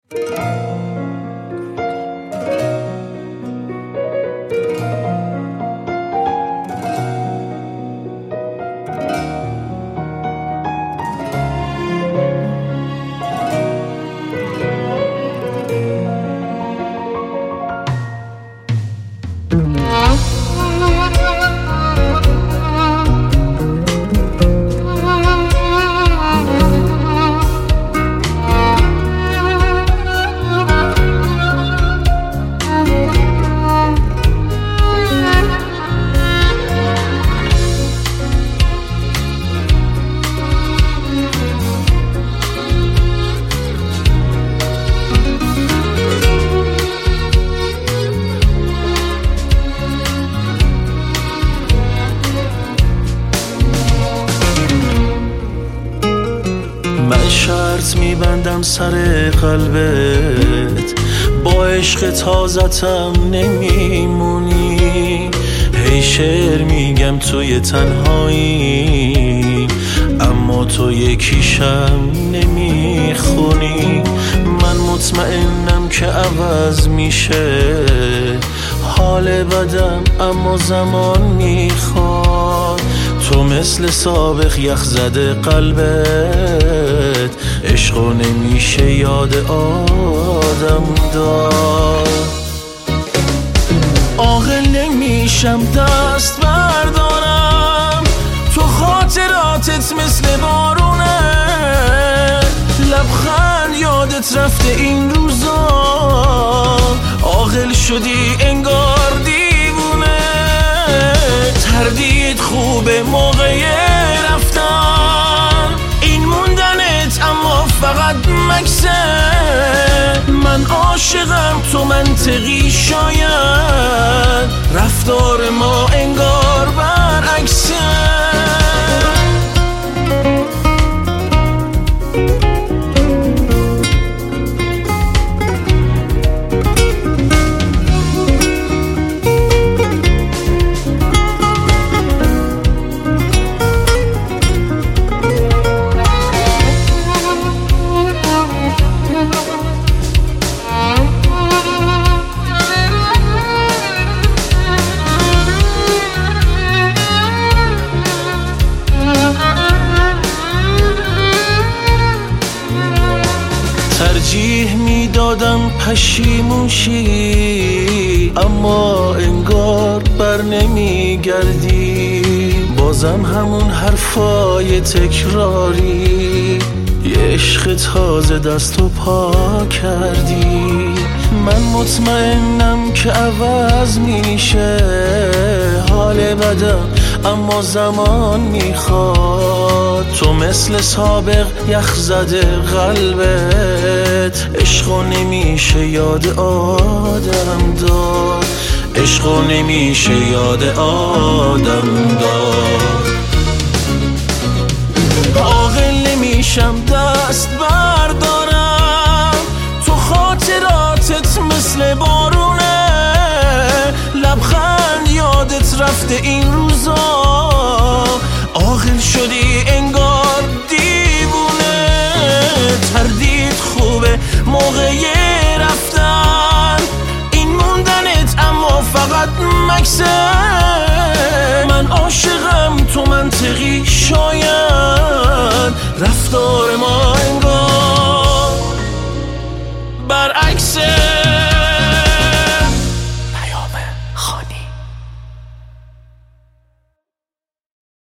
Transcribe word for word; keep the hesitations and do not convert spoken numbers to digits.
من شرط میبندم سر قلبت، با عشق تازتم نمیمونی. هی شعر میگم توی تنهایی، اما تو یکیشم نمیخونی. من مطمئنم که عوض میشه حال بدم، اما زمان میخواد. تو مثل سابق یخ زده قلبت، عشقو نمیشه یاد آدم داد. عاقل نمیشم دست بردارم، تو خاطراتت مثل بارونه. لبخند یادت رفته این روزا، عاقل شدی انگار دیوونه. تردید خوبه موقع رفتن، این موندنت اما فقط مکسه. من عاشقم تو منطقی شاید، رفتار ما انگار برعکسه. ترجیح میدادم پشیمون شی، اما انگار بر نمیگردی. بازم همون حرفای تکراری، یه عشق تازه دست و پا کردی. من مطمئنم که عوض میشه حال بدم، اما زمان میخواد. تو مثل سابق یخ زده قلبت، عشقو نمیشه یاد آدم داد. عشقو نمیشه یاد آدم داد. عاقل نمیشم دست بردارم، تو خاطراتت مثل بارونه. لبخند یادت رفته این روزا، عاقل شدی انگار دیوونه. تردید خوبه موقع رفتن، این موندنت اما فقط مکسه. من عاشقم تو منطقی شاید، رفتار ما انگار برعکسه.